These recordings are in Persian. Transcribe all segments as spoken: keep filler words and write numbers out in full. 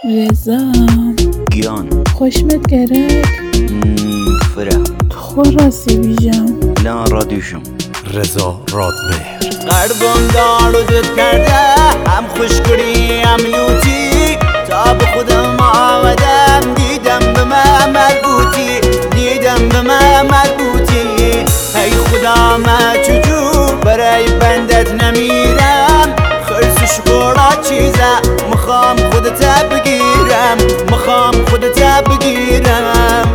رضا گیان خوشمت گرک فرا خور راستی بیجم لا رادیوشم رضا رادمهر قلبم دار و دد کرده هم خوشگری هم لوتی تا به خودم آمدم دیدم به من مربوطی دیدم به من مربوطی ای خدا من چجور برای بندت نمیرم خرسش خورا چیزه مخوام خودت بگیرم مخوام خودت بگیرم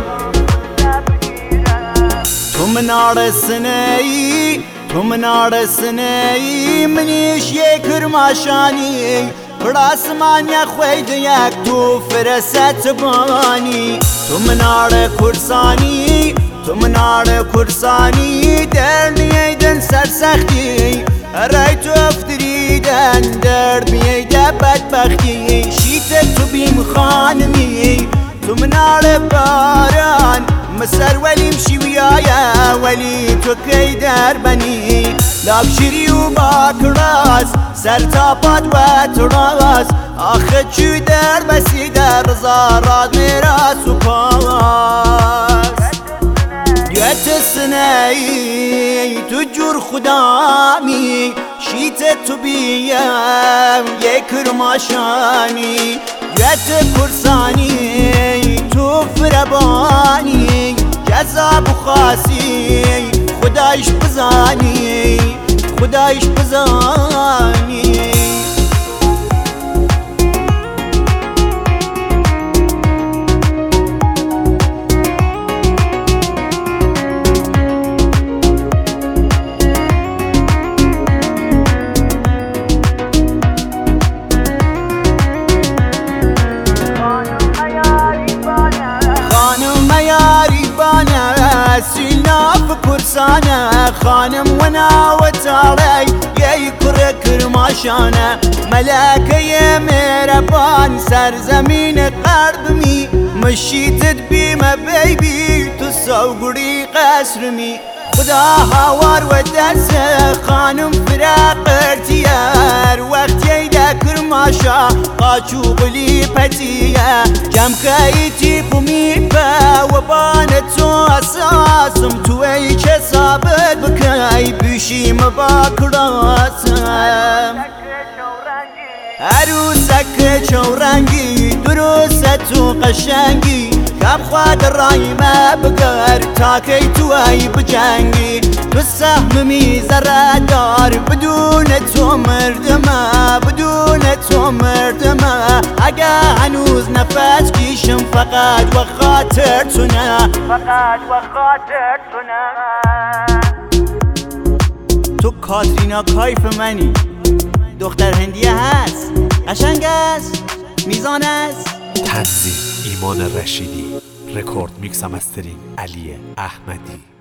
تو منار سنهی تو منار سنهی منیش یک کرماشانی پراسمان یا خوید یک تو فرست بانی تو منار کرسانی تو منار کرسانی در نیدن سرسختی رای تو افتریدن در میده بدبختی شیت تو بیم خانمی تو منار باران مسر ولیم شویایا ولی تو کی در بنی لابشری و باکراس سر تاپات و تراس آخه چو در بسی در زاراد میراس و پاس یت سنهی تو جور خدامی شیت تو بیم یک کرماشانی یت کرسانی تو فربانی جذاب و خاصی خدایش بزانی خدایش بزانی سلاف كرسانة خانم وانا وتاري يكر كرماشانة ملاك يا ميربان سر زمين قربمي مشيت بيما بيبي تصوري قسرمي خدا هوار ودرس خانم فراق ارتيار وقت يدا كرماشا قاچوق لي پتيا جم كايتي بميبا وبانتو اساسم تو ای چه ثابت بکی بیشیم باکراسم عروسک چورنگی درست و قشنگی کم خواد رای ما بگر تا کی تو ای بجنگی تو سهم میزره دار بدون تو مردمه بدون تو مردمه اگه هنوز نفس کشم فقط و خاطر تونه فقط و خاطر تونه تو کاترینا کایف منی دختر هندیه هست قشنگ است میزان است تنظیم ایمان رشیدی رکورد میکس و مسترینگ علی احمدی